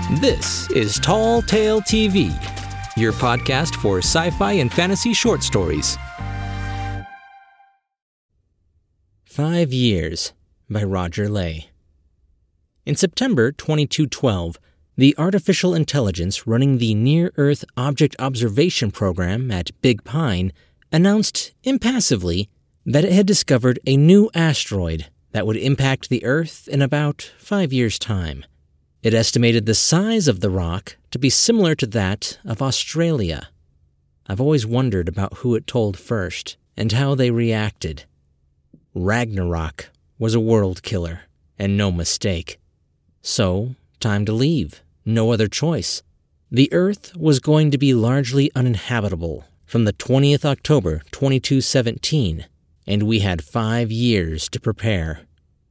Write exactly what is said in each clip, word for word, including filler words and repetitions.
This is Tall Tale T V, your podcast for sci-fi and fantasy short stories. Five Years by Roger Lay. In September twenty-two twelve, the artificial intelligence running the Near-Earth Object Observation Program at Big Pine announced impassively that it had discovered a new asteroid that would impact the Earth in about five years' time. It estimated the size of the rock to be similar to that of Australia. I've always wondered about who it told first and how they reacted. Ragnarok was a world killer, and no mistake. So, time to leave. No other choice. The Earth was going to be largely uninhabitable from the twentieth of October twenty-two seventeen, and we had five years to prepare.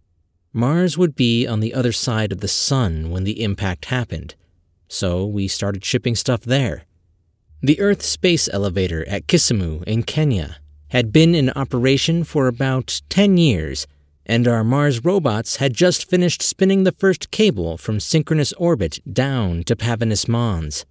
Mars would be on the other side of the sun when the impact happened, so we started shipping stuff there. The Earth Space Elevator at Kisumu in Kenya had been in operation for about ten years, and our Mars robots had just finished spinning the first cable from synchronous orbit down to Pavanus Mons.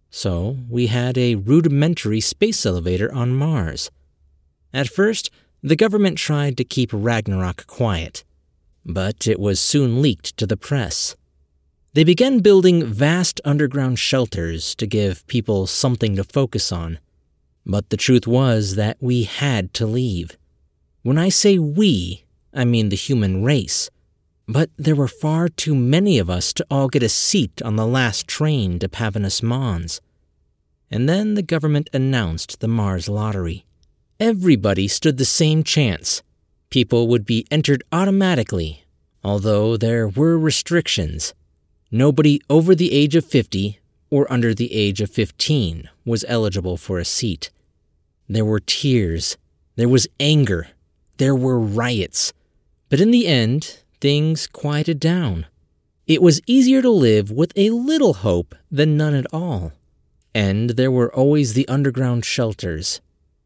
So we had a rudimentary space elevator on Mars. At first, the government tried to keep Ragnarok quiet, but it was soon leaked to the press. They began building vast underground shelters to give people something to focus on. But the truth was that we had to leave. When I say we, I mean the human race. But there were far too many of us to all get a seat on the last train to Pavanus Mons. And then the government announced the Mars lottery. Everybody stood the same chance. People would be entered automatically, although there were restrictions. Nobody over the age of fifty or under the age of fifteen was eligible for a seat. There were tears, there was anger, there were riots. But in the end, things quieted down. It was easier to live with a little hope than none at all. And there were always the underground shelters.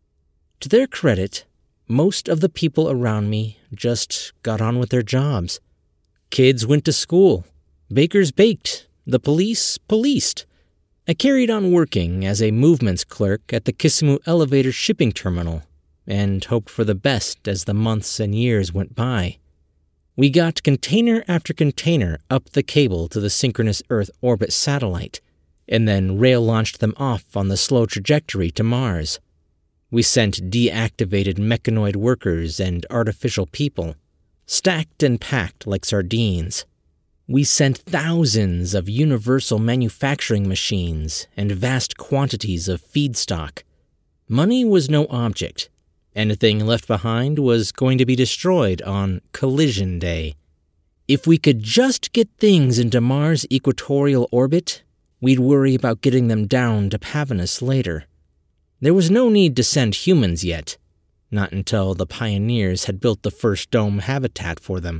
To their credit, most of the people around me just got on with their jobs. Kids went to school. Bakers baked. The police policed. I carried on working as a movements clerk at the Kisumu Elevator shipping terminal and hoped for the best as the months and years went by. We got container after container up the cable to the synchronous Earth orbit satellite, and then rail-launched them off on the slow trajectory to Mars. We sent deactivated mechanoid workers and artificial people, stacked and packed like sardines. We sent thousands of universal manufacturing machines and vast quantities of feedstock. Money was no object. Anything left behind was going to be destroyed on Collision Day. If we could just get things into Mars' equatorial orbit, we'd worry about getting them down to Pavanus later. There was no need to send humans yet, not until the pioneers had built the first dome habitat for them.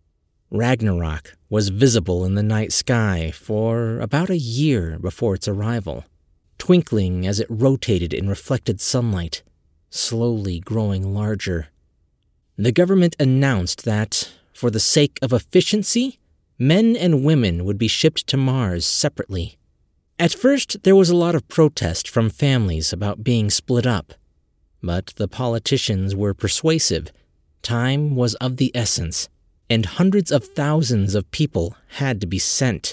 Ragnarok was visible in the night sky for about a year before its arrival, twinkling as it rotated in reflected sunlight, slowly growing larger. The government announced that, for the sake of efficiency, men and women would be shipped to Mars separately. At first, there was a lot of protest from families about being split up, but the politicians were persuasive. Time was of the essence, and hundreds of thousands of people had to be sent.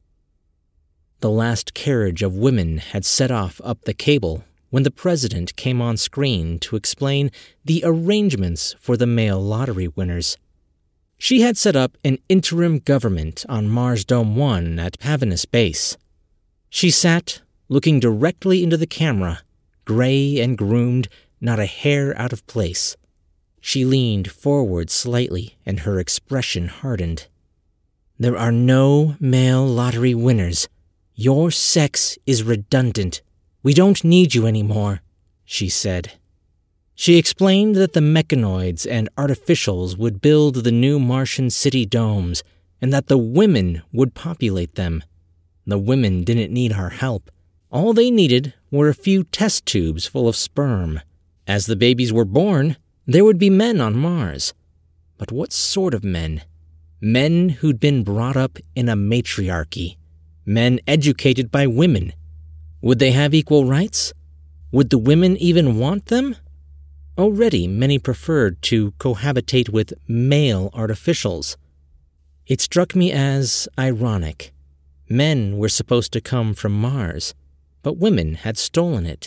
The last carriage of women had set off up the cable when the president came on screen to explain the arrangements for the male lottery winners. She had set up an interim government on Mars Dome one at Pavanus Base. She sat, looking directly into the camera, gray and groomed, not a hair out of place. She leaned forward slightly, and her expression hardened. "There are no male lottery winners. Your sex is redundant. We don't need you anymore," she said. She explained that the mechanoids and artificials would build the new Martian city domes, and that the women would populate them. The women didn't need our help. All they needed were a few test tubes full of sperm. As the babies were born, there would be men on Mars. But what sort of men? Men who'd been brought up in a matriarchy. Men educated by women. Would they have equal rights? Would the women even want them? Already many preferred to cohabitate with male artificials. It struck me as ironic. Men were supposed to come from Mars, but women had stolen it.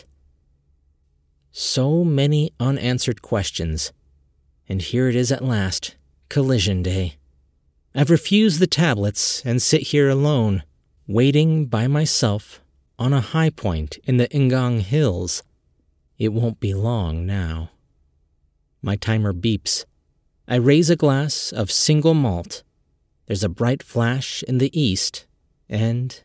So many unanswered questions. And here it is at last, collision day. I've refused the tablets and sit here alone, waiting by myself on a high point in the Ngong Hills. It won't be long now. My timer beeps. I raise a glass of single malt. There's a bright flash in the east, and...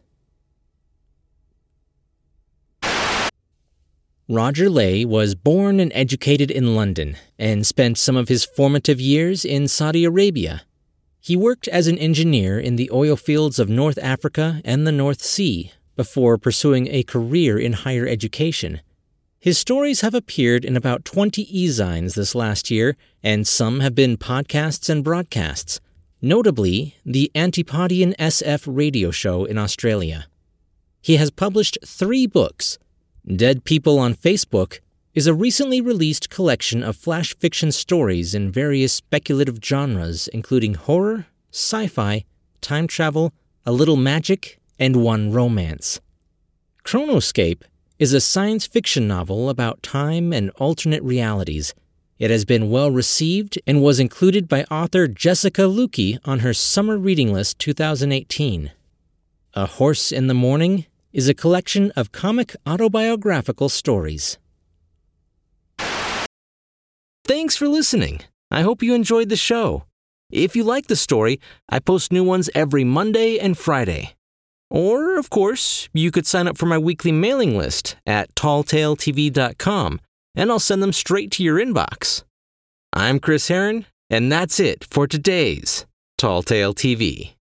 Roger Ley was born and educated in London and spent some of his formative years in Saudi Arabia. He worked as an engineer in the oil fields of North Africa and the North Sea before pursuing a career in higher education. His stories have appeared in about twenty e-zines this last year, and some have been podcasts and broadcasts, notably the Antipodian S F radio show in Australia. He has published three books. Dead People on Facebook is a recently released collection of flash fiction stories in various speculative genres, including horror, sci-fi, time travel, a little magic, and one romance. Chronoscape is a science fiction novel about time and alternate realities. It has been well received and was included by author Jessica Lukey on her Summer Reading List twenty eighteen. A Horse in the Morning is a collection of comic autobiographical stories. Thanks for listening. I hope you enjoyed the show. If you like the story, I post new ones every Monday and Friday. Or, of course, you could sign up for my weekly mailing list at tall tale t v dot com, and I'll send them straight to your inbox. I'm Chris Herron, and that's it for today's Tall Tale T V.